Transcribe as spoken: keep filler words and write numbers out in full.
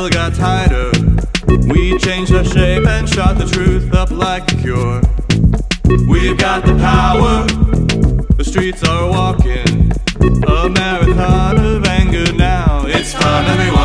metal got tighter. We changed our shape and shot the truth up like a cure. We've got the power, the streets are walking, a marathon of anger now. It's fun, everyone.